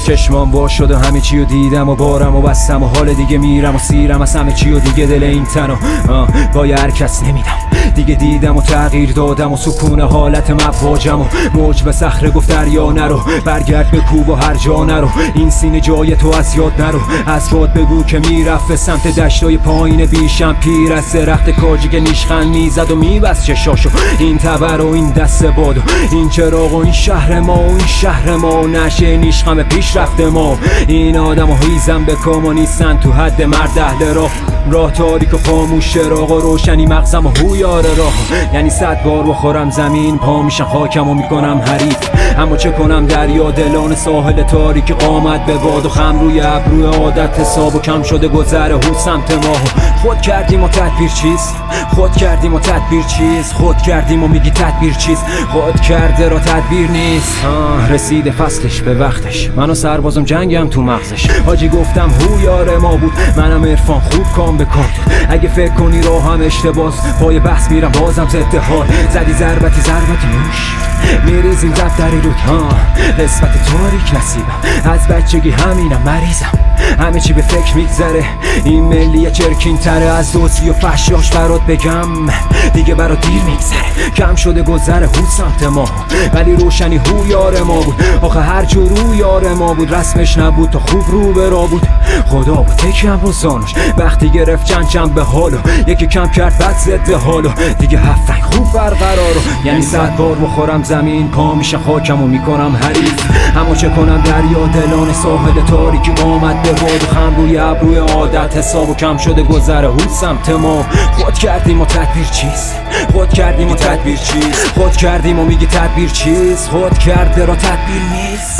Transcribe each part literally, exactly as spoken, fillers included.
چشمان وا شد و همه چی رو دیدم و بارم و بستم و حال دیگه میرم و سیرم از همه چی و دیگه دل این تن و با هر کس نمیدم دیگه. دیدم و تغییر دادم و سکون حالت مواجم و موج به صخره گفت دریا نرو، برگرد به کوب و هر جا نرو، این سینه جای تو از یاد نرو. از باد بگو که میرفت به سمت دشتای پایین بیشم، پیر از درخت کاجی که نیشخند میزد و میبست چشاشو، این تبر و این دست باد و این چراغ و این شهر ما و این شهر ما و نشه نیشخم پیش رفته ما. این آدم و هیزم به کام و نیستن تو حد مرد اهل راه، راه تاریک و خاموش چراغ و روشنی مغزم و هویار راه. یعنی صد بار بخورم زمین پا میشم خاکم و میکنم حریف، اما چه کنم دریا دلان ساحل تاریک قامت به باد و خم روی ابروی عادت حساب و کم شده گذر هو سمت ما. خود کردیم و تدبیر چیست؟ خود کردیم و تدبیر چیست؟ خود کردیم و میگی تدبیر چیست؟ خود کرده را تدبیر نیست. رسیده فصلش به وقتش، من و سربازم جنگم تو مغزش. حاجی گفتم هویار ما بود، منم عرفان خوب کام به کار. اگه فکر کنی راه هم اشتباس پای بحث میرم بازم ضد حال. زدی ضربتی ضربتی نوش میریزیم دفتری رود ها، نسبت تاریک نصیبم از بچگی همینم مریضم. همه چی به فکر میگذره، این ملیه چرکین تره از دوستی و فحشاش برات بگم دیگه برات دیر میگذره. کم شده گذره هو سمت ما، ولی روشنی هو یار ما بود. آخه هر جور رو یار ما بود، رسمش نبود تا خوب رو به راه بود. خدا بود تکم رو زانوش وقتی گرفت چند چند به حالو، یکی کم کرد بد ضد حالو دیگه هفت رنگ خوب برقرارو. یعنی صد بار بخورم زمین پا میشه خاکم و میکنم حریف، اما چه کنم دریا دلان ساحل تاریکی قامت به باد و خم روی ابروی عادت حساب و کم شده گذره هو سمت ما. خود کردیم و تدبیر چیست؟ خود کردیم و تدبیر چیست؟ خود کردیم و میگی تدبیر چیست؟ خود کرده را تدبیر نیست.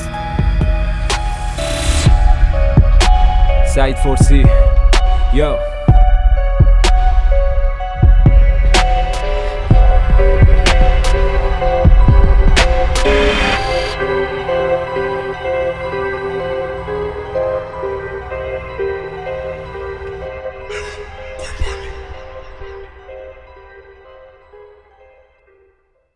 سعید فارسی. یو